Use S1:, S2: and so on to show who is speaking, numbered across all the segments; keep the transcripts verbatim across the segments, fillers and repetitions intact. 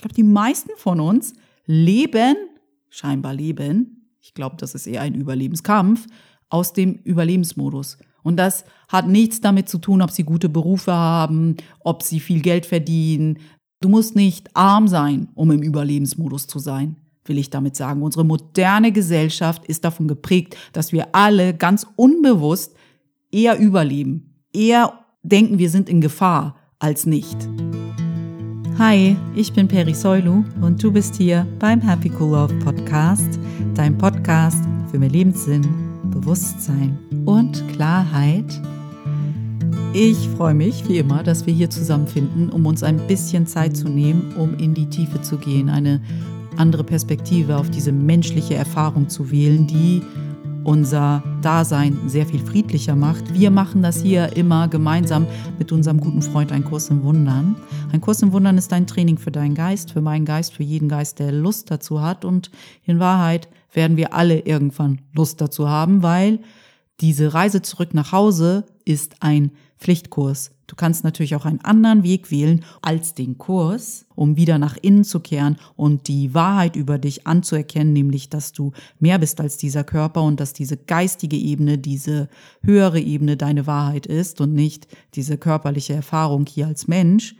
S1: glaube, die meisten von uns leben, scheinbar leben, ich glaube, das ist eher ein Überlebenskampf, aus dem Überlebensmodus. Und das hat nichts damit zu tun, ob sie gute Berufe haben, ob sie viel Geld verdienen. Du musst nicht arm sein, um im Überlebensmodus zu sein, will ich damit sagen. Unsere moderne Gesellschaft ist davon geprägt, dass wir alle ganz unbewusst eher überleben, eher denken, wir sind in Gefahr als nicht.
S2: Hi, ich bin Peri Soilu und du bist hier beim Happy Cool Love Podcast, dein Podcast für mehr Lebenssinn, Bewusstsein und Klarheit. Ich freue mich, wie immer, dass wir hier zusammenfinden, um uns ein bisschen Zeit zu nehmen, um in die Tiefe zu gehen, eine andere Perspektive auf diese menschliche Erfahrung zu wählen, die unser Dasein sehr viel friedlicher macht. Wir machen das hier immer gemeinsam mit unserem guten Freund Ein Kurs im Wundern. Ein Kurs im Wundern ist ein Training für deinen Geist, für meinen Geist, für jeden Geist, der Lust dazu hat. Und in Wahrheit werden wir alle irgendwann Lust dazu haben, weil diese Reise zurück nach Hause ist ein Pflichtkurs. Du kannst natürlich auch einen anderen Weg wählen als den Kurs, um wieder nach innen zu kehren und die Wahrheit über dich anzuerkennen, nämlich, dass du mehr bist als dieser Körper und dass diese geistige Ebene, diese höhere Ebene deine Wahrheit ist und nicht diese körperliche Erfahrung hier als Mensch.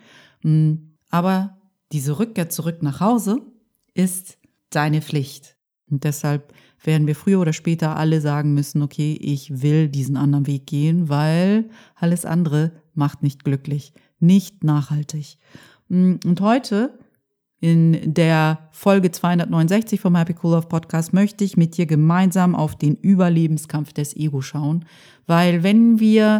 S2: Aber diese Rückkehr zurück nach Hause ist deine Pflicht. Und deshalb werden wir früher oder später alle sagen müssen, okay, ich will diesen anderen Weg gehen, weil alles andere macht nicht glücklich, nicht nachhaltig. Und heute in der Folge zweihundertneunundsechzig vom Happy Cool Love Podcast möchte ich mit dir gemeinsam auf den Überlebenskampf des Ego schauen, weil wenn wir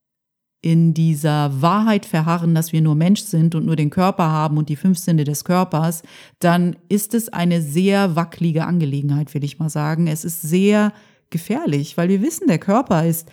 S2: in dieser Wahrheit verharren, dass wir nur Mensch sind und nur den Körper haben und die fünf Sinne des Körpers, dann ist es eine sehr wackelige Angelegenheit, will ich mal sagen. Es ist sehr gefährlich, weil wir wissen, der Körper ist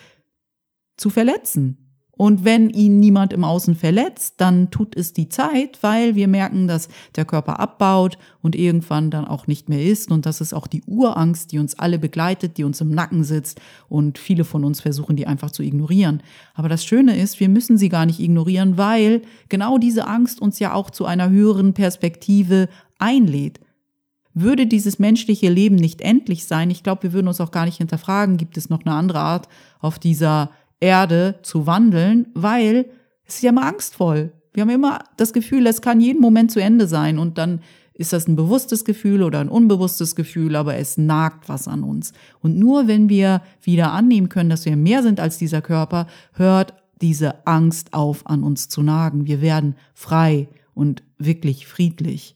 S2: zu verletzen. Und wenn ihn niemand im Außen verletzt, dann tut es die Zeit, weil wir merken, dass der Körper abbaut und irgendwann dann auch nicht mehr ist. Und das ist auch die Urangst, die uns alle begleitet, die uns im Nacken sitzt. Und viele von uns versuchen, die einfach zu ignorieren. Aber das Schöne ist, wir müssen sie gar nicht ignorieren, weil genau diese Angst uns ja auch zu einer höheren Perspektive einlädt. Würde dieses menschliche Leben nicht endlich sein, ich glaube, wir würden uns auch gar nicht hinterfragen, gibt es noch eine andere Art auf dieser Erde zu wandeln, weil es ist ja immer angstvoll. Wir haben immer das Gefühl, es kann jeden Moment zu Ende sein und dann ist das ein bewusstes Gefühl oder ein unbewusstes Gefühl, aber es nagt was an uns. Und nur wenn wir wieder annehmen können, dass wir mehr sind als dieser Körper, hört diese Angst auf, an uns zu nagen. Wir werden frei und wirklich friedlich.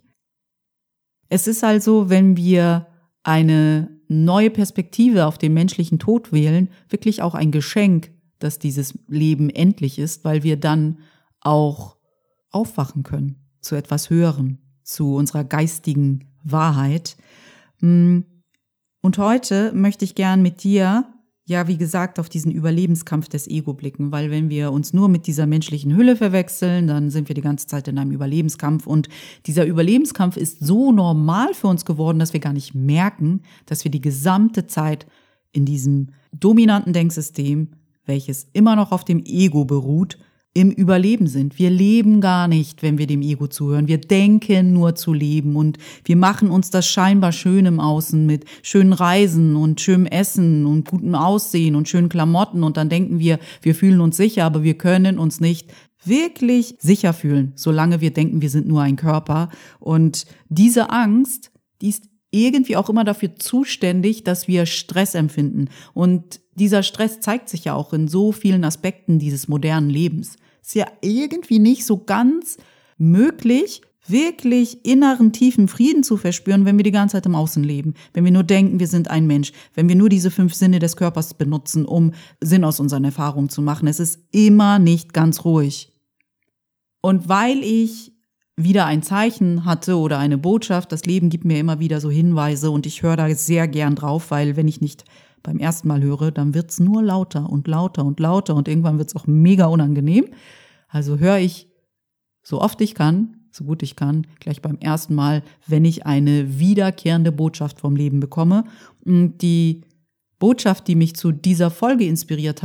S2: Es ist also, wenn wir eine neue Perspektive auf den menschlichen Tod wählen, wirklich auch ein Geschenk, dass dieses Leben endlich ist, weil wir dann auch aufwachen können zu etwas Höherem, zu unserer geistigen Wahrheit. Und heute möchte ich gern mit dir, ja wie gesagt, auf diesen Überlebenskampf des Ego blicken, weil wenn wir uns nur mit dieser menschlichen Hülle verwechseln, dann sind wir die ganze Zeit in einem Überlebenskampf und dieser Überlebenskampf ist so normal für uns geworden, dass wir gar nicht merken, dass wir die gesamte Zeit in diesem dominanten Denksystem, welches immer noch auf dem Ego beruht, im Überleben sind. Wir leben gar nicht, wenn wir dem Ego zuhören. Wir denken nur zu leben und wir machen uns das scheinbar schön im Außen mit schönen Reisen und schönem Essen und gutem Aussehen und schönen Klamotten und dann denken wir, wir fühlen uns sicher, aber wir können uns nicht wirklich sicher fühlen, solange wir denken, wir sind nur ein Körper. Und diese Angst, die ist irgendwie auch immer dafür zuständig, dass wir Stress empfinden. Und dieser Stress zeigt sich ja auch in so vielen Aspekten dieses modernen Lebens. Ist ja irgendwie nicht so ganz möglich, wirklich inneren, tiefen Frieden zu verspüren, wenn wir die ganze Zeit im Außen leben. Wenn wir nur denken, wir sind ein Mensch. Wenn wir nur diese fünf Sinne des Körpers benutzen, um Sinn aus unseren Erfahrungen zu machen. Es ist immer nicht ganz ruhig. Und weil ich wieder ein Zeichen hatte oder eine Botschaft, das Leben gibt mir immer wieder so Hinweise und ich höre da sehr gern drauf, weil wenn ich nicht beim ersten Mal höre, dann wird's nur lauter und lauter und lauter und irgendwann wird's auch mega unangenehm. Also höre ich so oft ich kann, so gut ich kann, gleich beim ersten Mal, wenn ich eine wiederkehrende Botschaft vom Leben bekomme. Und die Botschaft, die mich zu dieser Folge inspiriert hat,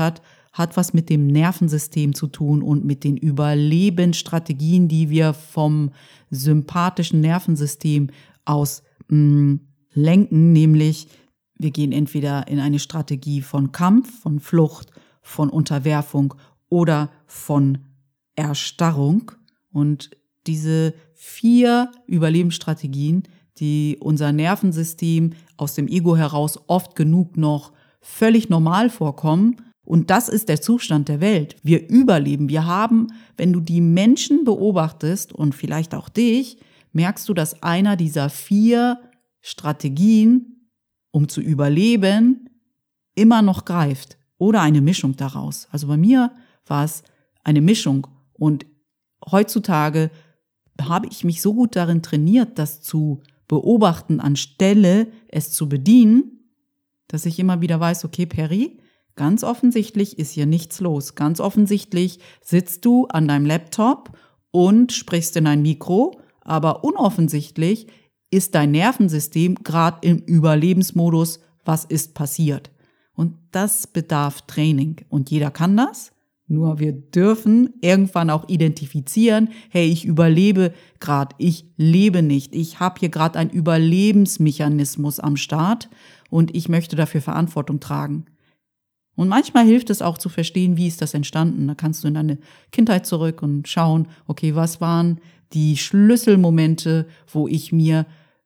S1: hat was mit dem Nervensystem zu tun und mit den Überlebensstrategien, die wir vom sympathischen Nervensystem aus mh, lenken, nämlich wir gehen entweder in eine Strategie von Kampf, von Flucht, von Unterwerfung oder von Erstarrung. Und diese vier Überlebensstrategien, die unser Nervensystem aus dem Ego heraus oft genug noch völlig normal vorkommen, und das ist der Zustand der Welt. Wir überleben. Wir haben, wenn du die Menschen beobachtest und vielleicht auch dich, merkst du, dass einer dieser vier Strategien, um zu überleben, immer noch greift. Oder eine Mischung daraus. Also bei mir war es eine Mischung. Und heutzutage habe ich mich so gut darin trainiert, das zu beobachten, anstelle es zu bedienen, dass ich immer wieder weiß, okay, Peri, ganz offensichtlich ist hier nichts los. Ganz offensichtlich sitzt du an deinem Laptop und sprichst in ein Mikro, aber unoffensichtlich ist dein Nervensystem gerade im Überlebensmodus, was ist passiert. Und das bedarf Training. Und jeder kann das, nur wir dürfen irgendwann auch identifizieren, hey, ich überlebe gerade, ich lebe nicht, ich habe hier gerade einen Überlebensmechanismus am Start und ich möchte dafür Verantwortung tragen. Und manchmal hilft es auch zu verstehen, wie ist das entstanden. Da kannst du in deine Kindheit zurück und schauen, okay, was waren die Schlüsselmomente, wo ich mir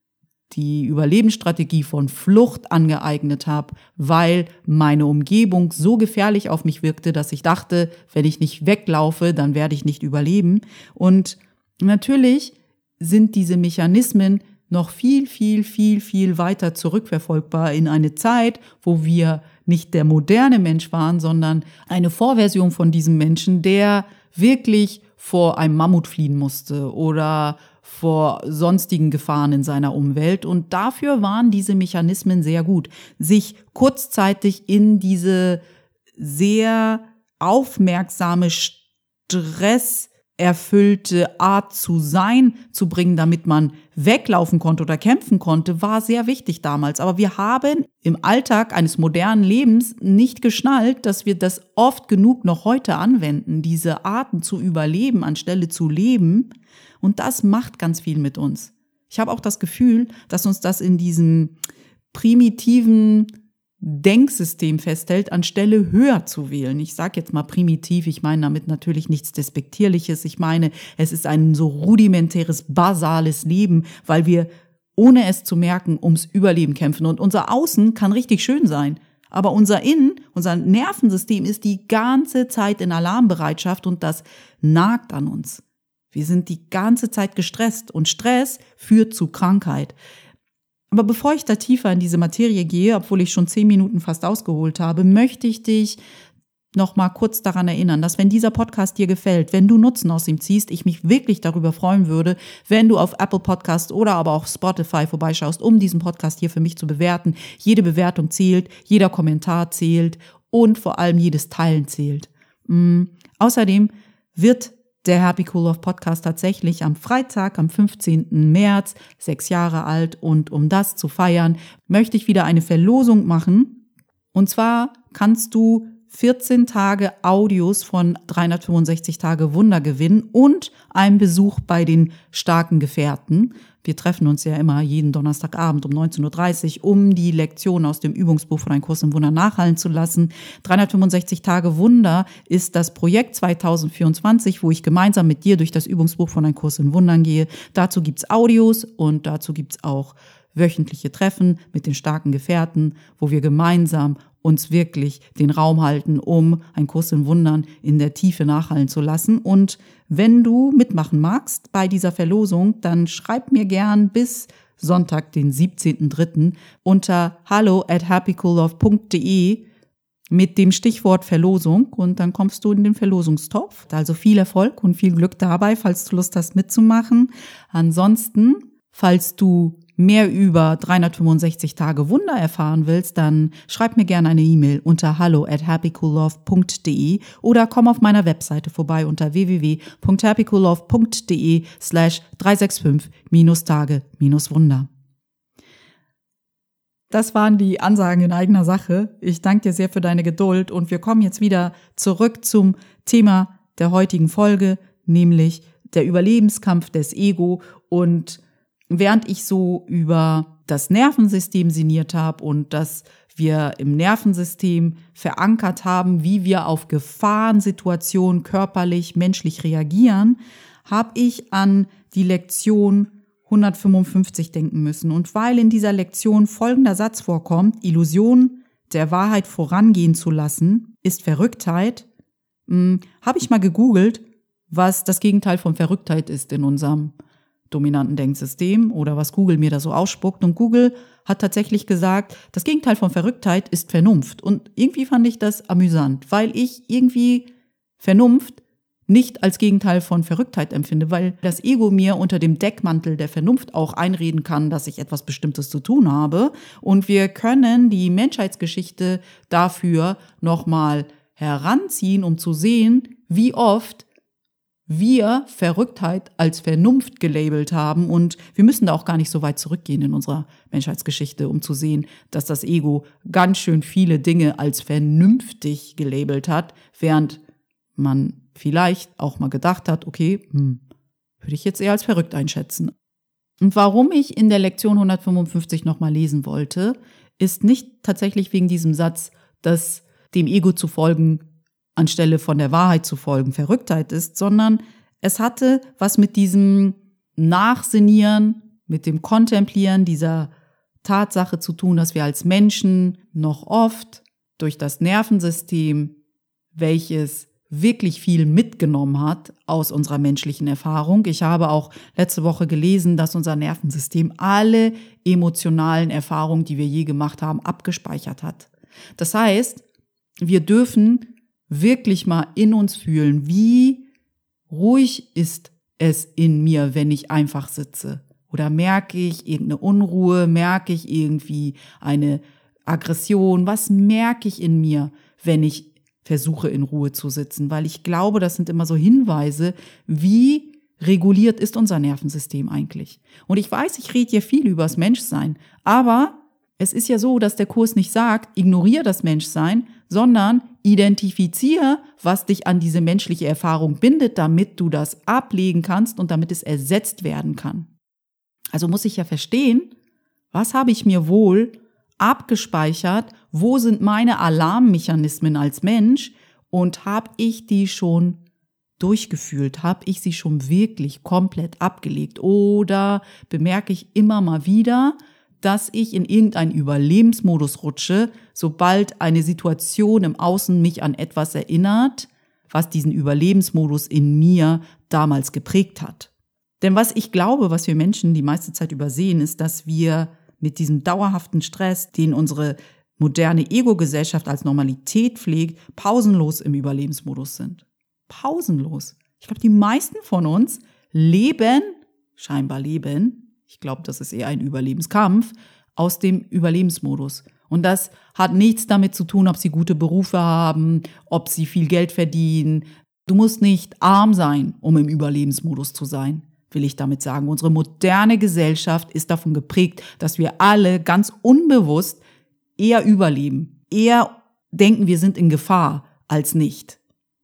S1: die Überlebensstrategie von Flucht angeeignet habe, weil meine Umgebung so gefährlich auf mich wirkte, dass ich dachte, wenn ich nicht weglaufe, dann werde ich nicht überleben. Und natürlich sind diese Mechanismen noch viel, viel, viel, viel weiter zurückverfolgbar in eine Zeit, wo wir nicht der moderne Mensch waren, sondern eine Vorversion von diesem Menschen, der wirklich vor einem Mammut fliehen musste oder vor sonstigen Gefahren in seiner Umwelt. Und dafür waren diese Mechanismen sehr gut, sich kurzzeitig in diese sehr aufmerksame, stresserfüllte Art zu sein zu bringen, damit man weglaufen konnte oder kämpfen konnte, war sehr wichtig damals. Aber wir haben im Alltag eines modernen Lebens nicht geschnallt, dass wir das oft genug noch heute anwenden, diese Arten zu überleben, anstelle zu leben. Und das macht ganz viel mit uns. Ich habe auch das Gefühl, dass uns das in diesem primitiven Denksystem festhält, anstelle höher zu wählen. Ich sage jetzt mal primitiv, ich meine damit natürlich nichts Despektierliches. Ich meine, es ist ein so rudimentäres, basales Leben, weil wir, ohne es zu merken, ums Überleben kämpfen. Und unser Außen kann richtig schön sein. Aber unser Innen, unser Nervensystem ist die ganze Zeit in Alarmbereitschaft und das nagt an uns. Wir sind die ganze Zeit gestresst und Stress führt zu Krankheit. Aber bevor ich da tiefer in diese Materie gehe, obwohl ich schon zehn Minuten fast ausgeholt habe, möchte ich dich noch mal kurz daran erinnern, dass wenn dieser Podcast dir gefällt, wenn du Nutzen aus ihm ziehst, ich mich wirklich darüber freuen würde, wenn du auf Apple Podcast oder aber auch Spotify vorbeischaust, um diesen Podcast hier für mich zu bewerten. Jede Bewertung zählt, jeder Kommentar zählt und vor allem jedes Teilen zählt. Mhm. Außerdem wird der Happy Cool Love Podcast tatsächlich am Freitag, am fünfzehnten März, sechs Jahre alt. Und um das zu feiern, möchte ich wieder eine Verlosung machen. Und zwar kannst du vierzehn Tage Audios von dreihundertfünfundsechzig Tage Wunder gewinnen und einen Besuch bei den starken Gefährten. Wir treffen uns ja immer jeden Donnerstagabend um neunzehn Uhr dreißig, um die Lektion aus dem Übungsbuch von Ein Kurs im Wunder nachhallen zu lassen. dreihundertfünfundsechzig Tage Wunder ist das Projekt zweitausendvierundzwanzig, wo ich gemeinsam mit dir durch das Übungsbuch von Ein Kurs in Wundern gehe. Dazu gibt's Audios und dazu gibt's auch wöchentliche Treffen mit den starken Gefährten, wo wir gemeinsam uns wirklich den Raum halten, um einen Kurs in Wundern in der Tiefe nachhallen zu lassen. Und wenn du mitmachen magst bei dieser Verlosung, dann schreib mir gern bis Sonntag, den siebzehnten dritten unter hallo at happycoollove punkt de mit dem Stichwort Verlosung und dann kommst du in den Verlosungstopf. Also viel Erfolg und viel Glück dabei, falls du Lust hast mitzumachen. Ansonsten, falls du mehr über dreihundertfünfundsechzig Tage Wunder erfahren willst, dann schreib mir gerne eine E-Mail unter hallo at happycoollove punkt de oder komm auf meiner Webseite vorbei unter w w w punkt happycoollove punkt de slash drei sechs fünf Tage Wunder. Das waren die Ansagen in eigener Sache. Ich danke dir sehr für deine Geduld und wir kommen jetzt wieder zurück zum Thema der heutigen Folge, nämlich der Überlebenskampf des Ego. Und während ich so über das Nervensystem sinniert habe und dass wir im Nervensystem verankert haben, wie wir auf Gefahrensituationen körperlich, menschlich reagieren, habe ich an die Lektion hundertfünfundfünfzig denken müssen. Und weil in dieser Lektion folgender Satz vorkommt: Illusion der Wahrheit vorangehen zu lassen, ist Verrücktheit, hm, habe ich mal gegoogelt, was das Gegenteil von Verrücktheit ist in unserem dominanten Denksystem oder was Google mir da so ausspuckt. Und Google hat tatsächlich gesagt, das Gegenteil von Verrücktheit ist Vernunft. Und irgendwie fand ich das amüsant, weil ich irgendwie Vernunft nicht als Gegenteil von Verrücktheit empfinde, weil das Ego mir unter dem Deckmantel der Vernunft auch einreden kann, dass ich etwas Bestimmtes zu tun habe. Und wir können die Menschheitsgeschichte dafür nochmal heranziehen, um zu sehen, wie oft wir Verrücktheit als Vernunft gelabelt haben. Und wir müssen da auch gar nicht so weit zurückgehen in unserer Menschheitsgeschichte, um zu sehen, dass das Ego ganz schön viele Dinge als vernünftig gelabelt hat, während man vielleicht auch mal gedacht hat, okay, hm, würde ich jetzt eher als verrückt einschätzen. Und warum ich in der Lektion hundertfünfundfünfzig nochmal lesen wollte, ist nicht tatsächlich wegen diesem Satz, dass dem Ego zu folgen, anstelle von der Wahrheit zu folgen, Verrücktheit ist, sondern es hatte was mit diesem Nachsinnieren, mit dem Kontemplieren dieser Tatsache zu tun, dass wir als Menschen noch oft durch das Nervensystem, welches wirklich viel mitgenommen hat aus unserer menschlichen Erfahrung. Ich habe auch letzte Woche gelesen, dass unser Nervensystem alle emotionalen Erfahrungen, die wir je gemacht haben, abgespeichert hat. Das heißt, wir dürfen wirklich mal in uns fühlen, wie ruhig ist es in mir, wenn ich einfach sitze. Oder merke ich irgendeine Unruhe, merke ich irgendwie eine Aggression, was merke ich in mir, wenn ich versuche in Ruhe zu sitzen, weil ich glaube, das sind immer so Hinweise, wie reguliert ist unser Nervensystem eigentlich. Und ich weiß, ich rede hier viel über das Menschsein, aber es ist ja so, dass der Kurs nicht sagt, ignoriere das Menschsein, sondern identifiziere, was dich an diese menschliche Erfahrung bindet, damit du das ablegen kannst und damit es ersetzt werden kann. Also muss ich ja verstehen, was habe ich mir wohl abgespeichert, wo sind meine Alarmmechanismen als Mensch und habe ich die schon durchgefühlt, habe ich sie schon wirklich komplett abgelegt oder bemerke ich immer mal wieder, dass ich in irgendeinen Überlebensmodus rutsche, sobald eine Situation im Außen mich an etwas erinnert, was diesen Überlebensmodus in mir damals geprägt hat. Denn was ich glaube, was wir Menschen die meiste Zeit übersehen, ist, dass wir mit diesem dauerhaften Stress, den unsere moderne Ego-Gesellschaft als Normalität pflegt, pausenlos im Überlebensmodus sind. Pausenlos. Ich glaube, die meisten von uns leben, scheinbar leben, ich glaube, das ist eher ein Überlebenskampf, aus dem Überlebensmodus. Und das hat nichts damit zu tun, ob sie gute Berufe haben, ob sie viel Geld verdienen. Du musst nicht arm sein, um im Überlebensmodus zu sein, will ich damit sagen. Unsere moderne Gesellschaft ist davon geprägt, dass wir alle ganz unbewusst eher überleben, eher denken, wir sind in Gefahr als nicht.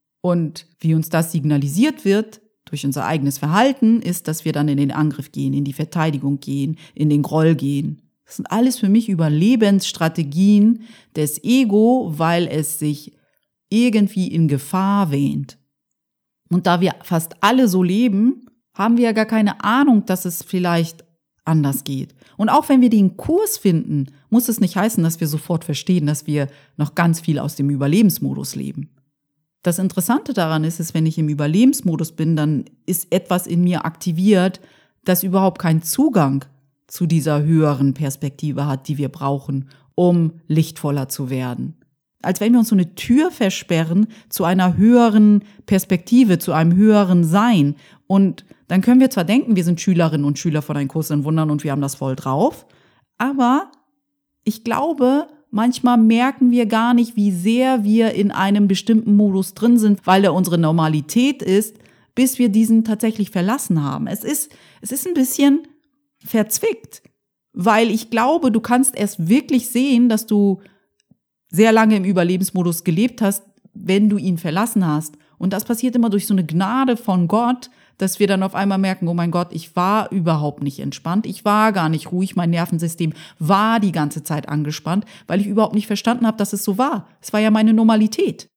S1: Und wie uns das signalisiert wird durch unser eigenes Verhalten, ist, dass wir dann in den Angriff gehen, in die Verteidigung gehen, in den Groll gehen. Das sind alles für mich Überlebensstrategien des Ego, weil es sich irgendwie in Gefahr wähnt. Und da wir fast alle so leben, haben wir ja gar keine Ahnung, dass es vielleicht anders geht. Und auch wenn wir den Kurs finden, muss es nicht heißen, dass wir sofort verstehen, dass wir noch ganz viel aus dem Überlebensmodus leben. Das Interessante daran ist, ist, wenn ich im Überlebensmodus bin, dann ist etwas in mir aktiviert, das überhaupt keinen Zugang zu dieser höheren Perspektive hat, die wir brauchen, um lichtvoller zu werden. Als wenn wir uns so eine Tür versperren zu einer höheren Perspektive, zu einem höheren Sein. Und dann können wir zwar denken, wir sind Schülerinnen und Schüler von einem Kurs in Wundern und wir haben das voll drauf, aber ich glaube, manchmal merken wir gar nicht, wie sehr wir in einem bestimmten Modus drin sind, weil er unsere Normalität ist, bis wir diesen tatsächlich verlassen haben. Es ist, es ist ein bisschen verzwickt. Weil ich glaube, du kannst erst wirklich sehen, dass du sehr lange im Überlebensmodus gelebt hast, wenn du ihn verlassen hast. Und das passiert immer durch so eine Gnade von Gott, dass wir dann auf einmal merken, oh mein Gott, ich war überhaupt nicht entspannt, ich war gar nicht ruhig, mein Nervensystem war die ganze Zeit angespannt, weil ich überhaupt nicht verstanden habe, dass es so war. Es war ja meine Normalität.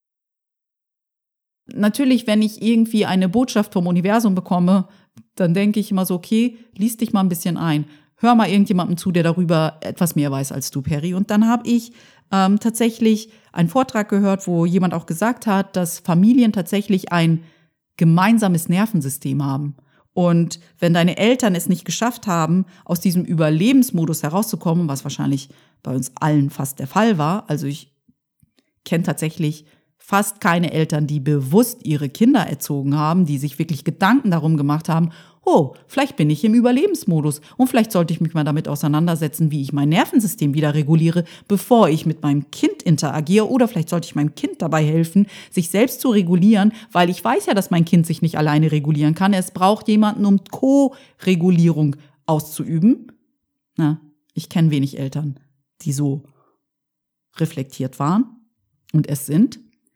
S1: Natürlich, wenn ich irgendwie eine Botschaft vom Universum bekomme, dann denke ich immer so, okay, lies dich mal ein bisschen ein. Hör mal irgendjemandem zu, der darüber etwas mehr weiß als du, Peri. Und dann habe ich ähm, tatsächlich einen Vortrag gehört, wo jemand auch gesagt hat, dass Familien tatsächlich ein gemeinsames Nervensystem haben. Und wenn deine Eltern es nicht geschafft haben, aus diesem Überlebensmodus herauszukommen, was wahrscheinlich bei uns allen fast der Fall war, also ich kenne tatsächlich fast keine Eltern, die bewusst ihre Kinder erzogen haben, die sich wirklich Gedanken darum gemacht haben, oh, vielleicht bin ich im Überlebensmodus und vielleicht sollte ich mich mal damit auseinandersetzen, wie ich mein Nervensystem wieder reguliere, bevor ich mit meinem Kind interagiere, oder vielleicht sollte ich meinem Kind dabei helfen, sich selbst zu regulieren, weil ich weiß ja, dass mein Kind sich nicht alleine regulieren kann. Es braucht jemanden, um Co-Regulierung auszuüben. Na, ich kenne wenig Eltern, die so reflektiert waren und es sind.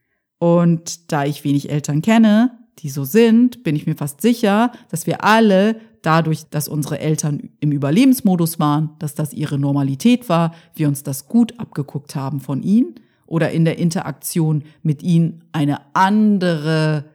S1: Und da ich wenig Eltern kenne, die so sind, bin ich mir fast sicher, dass wir alle dadurch, dass unsere Eltern im Überlebensmodus waren, dass das ihre Normalität war, wir uns das gut abgeguckt haben von ihnen oder in der Interaktion mit ihnen eine andere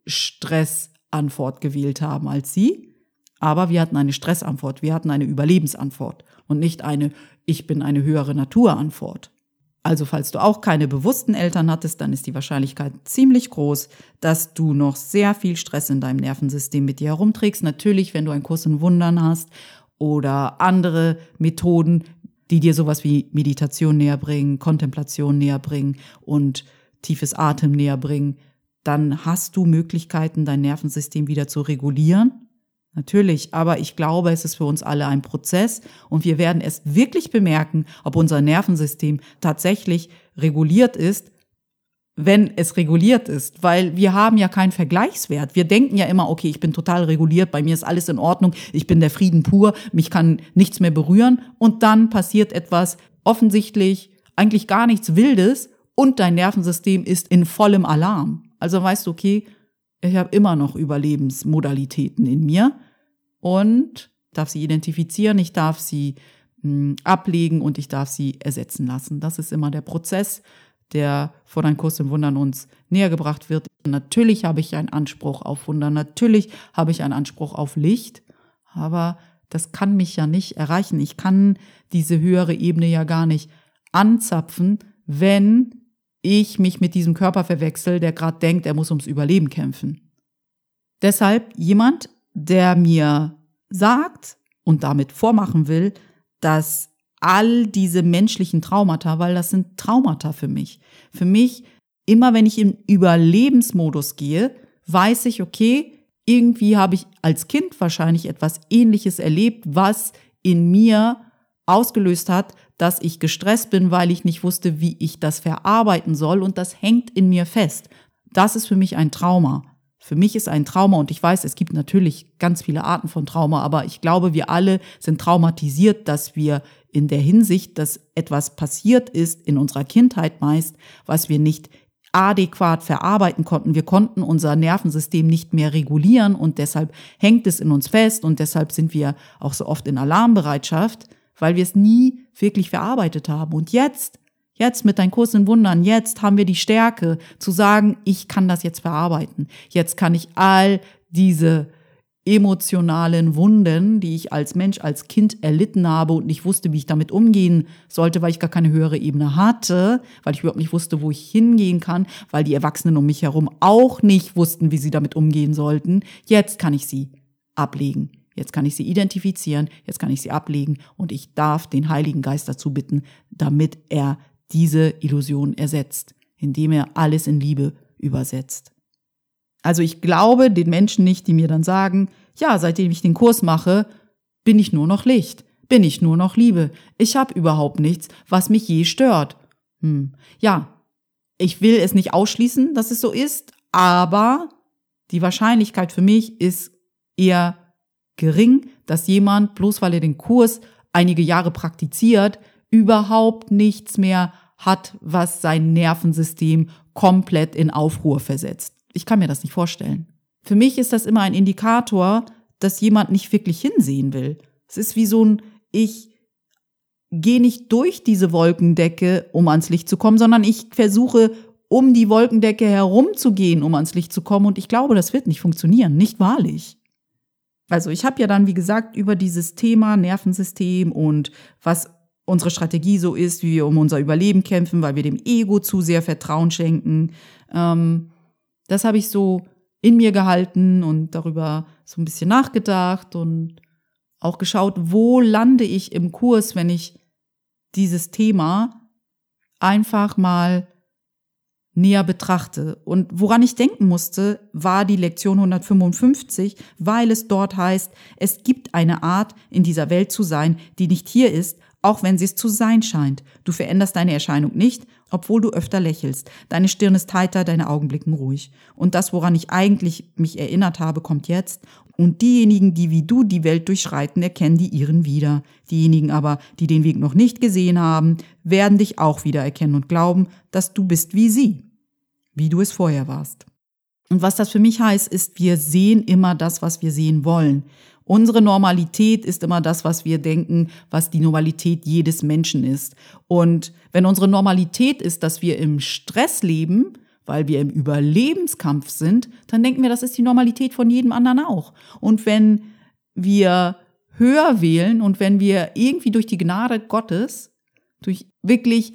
S1: Stressantwort gewählt haben als sie. Aber wir hatten eine Stressantwort, wir hatten eine Überlebensantwort und nicht eine Ich bin eine höhere Naturantwort. Also falls du auch keine bewussten Eltern hattest, dann ist die Wahrscheinlichkeit ziemlich groß, dass du noch sehr viel Stress in deinem Nervensystem mit dir herumträgst. Natürlich, wenn du einen Kurs in Wundern hast oder andere Methoden, die dir sowas wie Meditation näher bringen, Kontemplation näher bringen und tiefes Atem näher bringen, dann hast du Möglichkeiten, dein Nervensystem wieder zu regulieren. Natürlich, aber ich glaube, es ist für uns alle ein Prozess und wir werden erst wirklich bemerken, ob unser Nervensystem tatsächlich reguliert ist, wenn es reguliert ist, weil wir haben ja keinen Vergleichswert. Wir denken ja immer, okay, ich bin total reguliert, bei mir ist alles in Ordnung, ich bin der Frieden pur, mich kann nichts mehr berühren und dann passiert etwas offensichtlich, eigentlich gar nichts Wildes und dein Nervensystem ist in vollem Alarm. Also weißt du, okay, ich habe immer noch Überlebensmodalitäten in mir und darf sie identifizieren, ich darf sie mh, ablegen und ich darf sie ersetzen lassen. Das ist immer der Prozess, der von einem Kurs im Wundern uns näher gebracht wird. Natürlich habe ich einen Anspruch auf Wunder, natürlich habe ich einen Anspruch auf Licht, aber das kann mich ja nicht erreichen. Ich kann diese höhere Ebene ja gar nicht anzapfen, wenn ich mich mit diesem Körper verwechsel, der gerade denkt, er muss ums Überleben kämpfen. Deshalb jemand, der mir sagt und damit vormachen will, dass all diese menschlichen Traumata, weil das sind Traumata für mich. Für mich, immer wenn ich im Überlebensmodus gehe, weiß ich, okay, irgendwie habe ich als Kind wahrscheinlich etwas Ähnliches erlebt, was in mir ausgelöst hat, dass ich gestresst bin, weil ich nicht wusste, wie ich das verarbeiten soll und das hängt in mir fest. Das ist für mich ein Trauma. Für mich ist ein Trauma und ich weiß, es gibt natürlich ganz viele Arten von Trauma, aber ich glaube, wir alle sind traumatisiert, dass wir in der Hinsicht, dass etwas passiert ist in unserer Kindheit meist, was wir nicht adäquat verarbeiten konnten. Wir konnten unser Nervensystem nicht mehr regulieren und deshalb hängt es in uns fest und deshalb sind wir auch so oft in Alarmbereitschaft, weil wir es nie wirklich verarbeitet haben. Und jetzt, jetzt mit deinem Kurs in Wundern, jetzt haben wir die Stärke zu sagen, ich kann das jetzt verarbeiten. Jetzt kann ich all diese emotionalen Wunden, die ich als Mensch, als Kind erlitten habe und nicht wusste, wie ich damit umgehen sollte, weil ich gar keine höhere Ebene hatte, weil ich überhaupt nicht wusste, wo ich hingehen kann, weil die Erwachsenen um mich herum auch nicht wussten, wie sie damit umgehen sollten. Jetzt kann ich sie ablegen. Jetzt kann ich sie identifizieren, jetzt kann ich sie ablegen und ich darf den Heiligen Geist dazu bitten, damit er diese Illusion ersetzt, indem er alles in Liebe übersetzt. Also ich glaube den Menschen nicht, die mir dann sagen, ja, seitdem ich den Kurs mache, bin ich nur noch Licht, bin ich nur noch Liebe. Ich habe überhaupt nichts, was mich je stört. Hm. Ja, ich will es nicht ausschließen, dass es so ist, aber die Wahrscheinlichkeit für mich ist eher gering, dass jemand, bloß weil er den Kurs einige Jahre praktiziert, überhaupt nichts mehr hat, was sein Nervensystem komplett in Aufruhr versetzt. Ich kann mir das nicht vorstellen. Für mich ist das immer ein Indikator, dass jemand nicht wirklich hinsehen will. Es ist wie so ein, ich gehe nicht durch diese Wolkendecke, um ans Licht zu kommen, sondern ich versuche, um die Wolkendecke herumzugehen, um ans Licht zu kommen. Und ich glaube, das wird nicht funktionieren, nicht wahrlich. Also ich habe ja dann, wie gesagt, über dieses Thema Nervensystem und was unsere Strategie so ist, wie wir um unser Überleben kämpfen, weil wir dem Ego zu sehr Vertrauen schenken. Ähm, das habe ich so in mir gehalten und darüber so ein bisschen nachgedacht und auch geschaut, wo lande ich im Kurs, wenn ich dieses Thema einfach mal näher betrachte. Und woran ich denken musste, war die Lektion hundertfünfundfünfzig, weil es dort heißt, es gibt eine Art, in dieser Welt zu sein, die nicht hier ist, auch wenn sie es zu sein scheint. Du veränderst deine Erscheinung nicht, obwohl du öfter lächelst. Deine Stirn ist heiter, deine Augen blicken ruhig. Und das, woran ich eigentlich mich erinnert habe, kommt jetzt. Und diejenigen, die wie du die Welt durchschreiten, erkennen die ihren wieder. Diejenigen aber, die den Weg noch nicht gesehen haben, werden dich auch wieder erkennen und glauben, dass du bist wie sie, wie du es vorher warst. Und was das für mich heißt, ist, wir sehen immer das, was wir sehen wollen. Unsere Normalität ist immer das, was wir denken, was die Normalität jedes Menschen ist. Und wenn unsere Normalität ist, dass wir im Stress leben, weil wir im Überlebenskampf sind, dann denken wir, das ist die Normalität von jedem anderen auch. Und wenn wir höher wählen und wenn wir irgendwie durch die Gnade Gottes, durch wirklich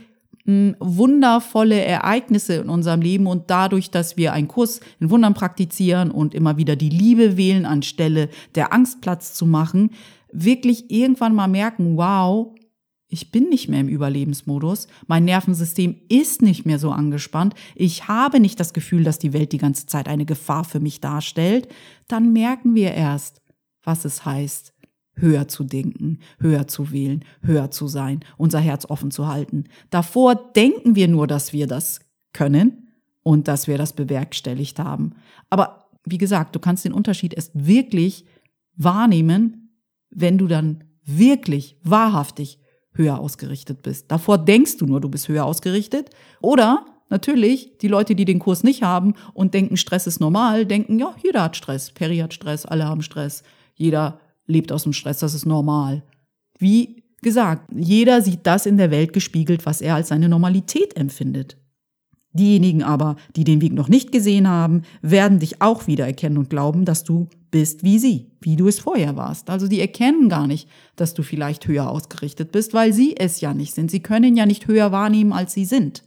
S1: wundervolle Ereignisse in unserem Leben und dadurch, dass wir einen Kurs in Wundern praktizieren und immer wieder die Liebe wählen, anstelle der Angst Platz zu machen, wirklich irgendwann mal merken, wow, ich bin nicht mehr im Überlebensmodus, mein Nervensystem ist nicht mehr so angespannt, ich habe nicht das Gefühl, dass die Welt die ganze Zeit eine Gefahr für mich darstellt, dann merken wir erst, was es heißt, höher zu denken, höher zu wählen, höher zu sein, unser Herz offen zu halten. Davor denken wir nur, dass wir das können und dass wir das bewerkstelligt haben. Aber wie gesagt, du kannst den Unterschied erst wirklich wahrnehmen, wenn du dann wirklich, wahrhaftig höher ausgerichtet bist. Davor denkst du nur, du bist höher ausgerichtet. Oder natürlich die Leute, die den Kurs nicht haben und denken, Stress ist normal, denken, ja, jeder hat Stress. Peri hat Stress, alle haben Stress, jeder lebt aus dem Stress, das ist normal. Wie gesagt, jeder sieht das in der Welt gespiegelt, was er als seine Normalität empfindet. Diejenigen aber, die den Weg noch nicht gesehen haben, werden dich auch wiedererkennen und glauben, dass du bist wie sie, wie du es vorher warst. Also die erkennen gar nicht, dass du vielleicht höher ausgerichtet bist, weil sie es ja nicht sind. Sie können ja nicht höher wahrnehmen, als sie sind.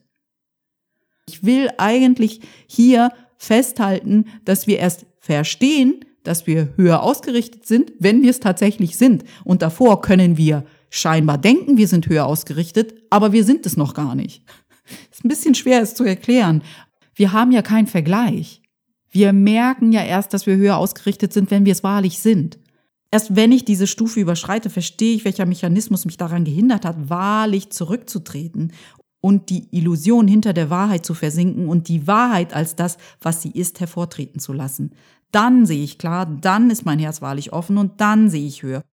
S1: Ich will eigentlich hier festhalten, dass wir erst verstehen, dass wir höher ausgerichtet sind, wenn wir es tatsächlich sind. Und davor können wir scheinbar denken, wir sind höher ausgerichtet, aber wir sind es noch gar nicht. Ist ein bisschen schwer, es zu erklären. Wir haben ja keinen Vergleich. Wir merken ja erst, dass wir höher ausgerichtet sind, wenn wir es wahrlich sind. Erst wenn ich diese Stufe überschreite, verstehe ich, welcher Mechanismus mich daran gehindert hat, wahrlich zurückzutreten und die Illusion hinter der Wahrheit zu versinken und die Wahrheit als das, was sie ist, hervortreten zu lassen. Dann sehe ich klar, dann ist mein Herz wahrlich offen und dann sehe ich höher.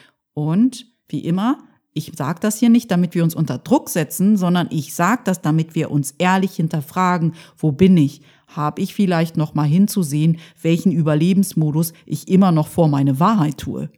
S1: Und wie immer, ich sage das hier nicht, damit wir uns unter Druck setzen, sondern ich sage das, damit wir uns ehrlich hinterfragen, wo bin ich? Habe ich vielleicht noch mal hinzusehen, welchen Überlebensmodus ich immer noch vor meine Wahrheit tue?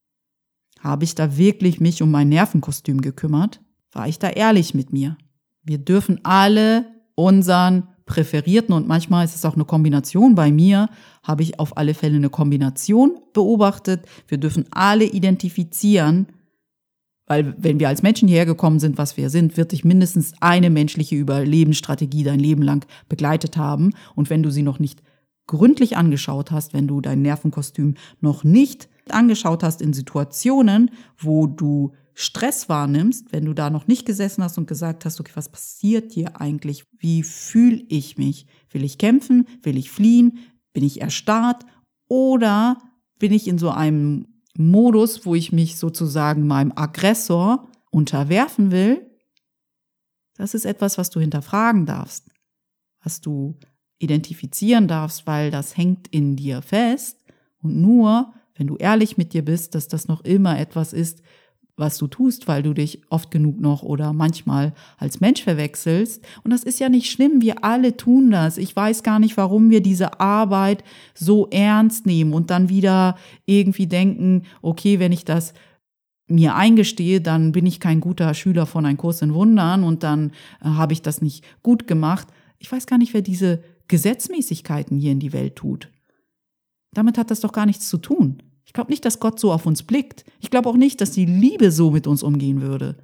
S1: Habe ich da wirklich mich um mein Nervenkostüm gekümmert? War ich da ehrlich mit mir? Wir dürfen alle unseren präferierten, und manchmal ist es auch eine Kombination, bei mir habe ich auf alle Fälle eine Kombination beobachtet. Wir dürfen alle identifizieren, weil wenn wir als Menschen hierher gekommen sind, was wir sind, wird dich mindestens eine menschliche Überlebensstrategie dein Leben lang begleitet haben. Und wenn du sie noch nicht gründlich angeschaut hast, wenn du dein Nervenkostüm noch nicht angeschaut hast in Situationen, wo du Stress wahrnimmst, wenn du da noch nicht gesessen hast und gesagt hast, okay, was passiert hier eigentlich? Wie fühle ich mich? Will ich kämpfen? Will ich fliehen? Bin ich erstarrt? Oder bin ich in so einem Modus, wo ich mich sozusagen meinem Aggressor unterwerfen will? Das ist etwas, was du hinterfragen darfst, was du identifizieren darfst, weil das hängt in dir fest. Und nur, wenn du ehrlich mit dir bist, dass das noch immer etwas ist, was du tust, weil du dich oft genug noch oder manchmal als Mensch verwechselst. Und das ist ja nicht schlimm, wir alle tun das. Ich weiß gar nicht, warum wir diese Arbeit so ernst nehmen und dann wieder irgendwie denken, okay, wenn ich das mir eingestehe, dann bin ich kein guter Schüler von Ein Kurs in Wundern und dann äh, habe ich das nicht gut gemacht. Ich weiß gar nicht, wer diese Gesetzmäßigkeiten hier in die Welt tut. Damit hat das doch gar nichts zu tun. Ich glaube nicht, dass Gott so auf uns blickt. Ich glaube auch nicht, dass die Liebe so mit uns umgehen würde.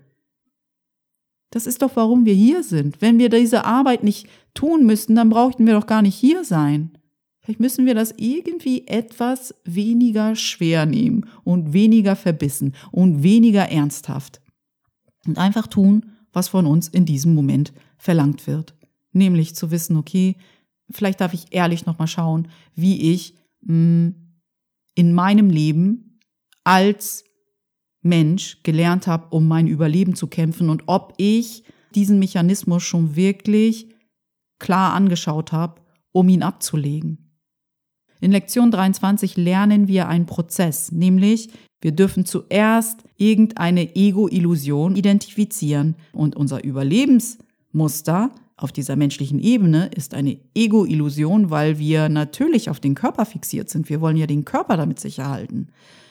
S1: Das ist doch, warum wir hier sind. Wenn wir diese Arbeit nicht tun müssten, dann brauchten wir doch gar nicht hier sein. Vielleicht müssen wir das irgendwie etwas weniger schwer nehmen und weniger verbissen und weniger ernsthaft. Und einfach tun, was von uns in diesem Moment verlangt wird. Nämlich zu wissen, okay, vielleicht darf ich ehrlich nochmal schauen, wie ich mh, in meinem Leben als Mensch gelernt habe, um mein Überleben zu kämpfen und ob ich diesen Mechanismus schon wirklich klar angeschaut habe, um ihn abzulegen. In Lektion dreiundzwanzig lernen wir einen Prozess, nämlich wir dürfen zuerst irgendeine Ego-Illusion identifizieren und unser Überlebensmuster auf dieser menschlichen Ebene ist eine Ego-Illusion, weil wir natürlich auf den Körper fixiert sind. Wir wollen ja den Körper damit sicher halten.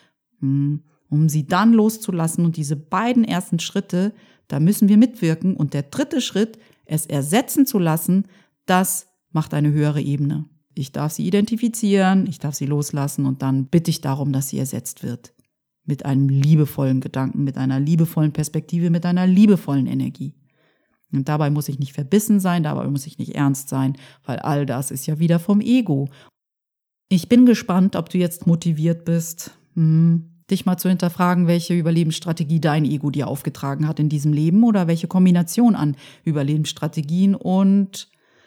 S1: Um sie dann loszulassen und diese beiden ersten Schritte, da müssen wir mitwirken. Und der dritte Schritt, es ersetzen zu lassen, das macht eine höhere Ebene. Ich darf sie identifizieren, ich darf sie loslassen und dann bitte ich darum, dass sie ersetzt wird. Mit einem liebevollen Gedanken, mit einer liebevollen Perspektive, mit einer liebevollen Energie. Und dabei muss ich nicht verbissen sein, dabei muss ich nicht ernst sein, weil all das ist ja wieder vom Ego. Ich bin gespannt, ob du jetzt motiviert bist, hm, dich mal zu hinterfragen, welche Überlebensstrategie dein Ego dir aufgetragen hat in diesem Leben oder welche Kombination an Überlebensstrategien. Und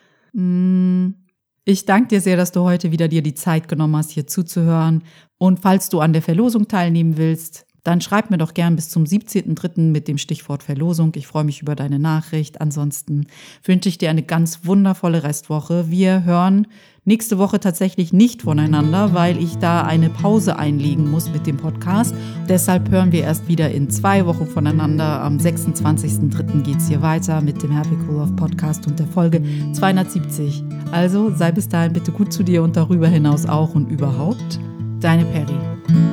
S1: hm, ich danke dir sehr, dass du heute wieder dir die Zeit genommen hast, hier zuzuhören. Und falls du an der Verlosung teilnehmen willst, dann schreib mir doch gern bis zum siebzehnten dritten mit dem Stichwort Verlosung. Ich freue mich über deine Nachricht. Ansonsten wünsche ich dir eine ganz wundervolle Restwoche. Wir hören nächste Woche tatsächlich nicht voneinander, weil ich da eine Pause einlegen muss mit dem Podcast. Deshalb hören wir erst wieder in zwei Wochen voneinander. Am sechsundzwanzigsten dritten geht es hier weiter mit dem Happy Cool Love Podcast und der Folge zweihundertsiebzig. Also sei bis dahin bitte gut zu dir und darüber hinaus auch und überhaupt. Deine Peri.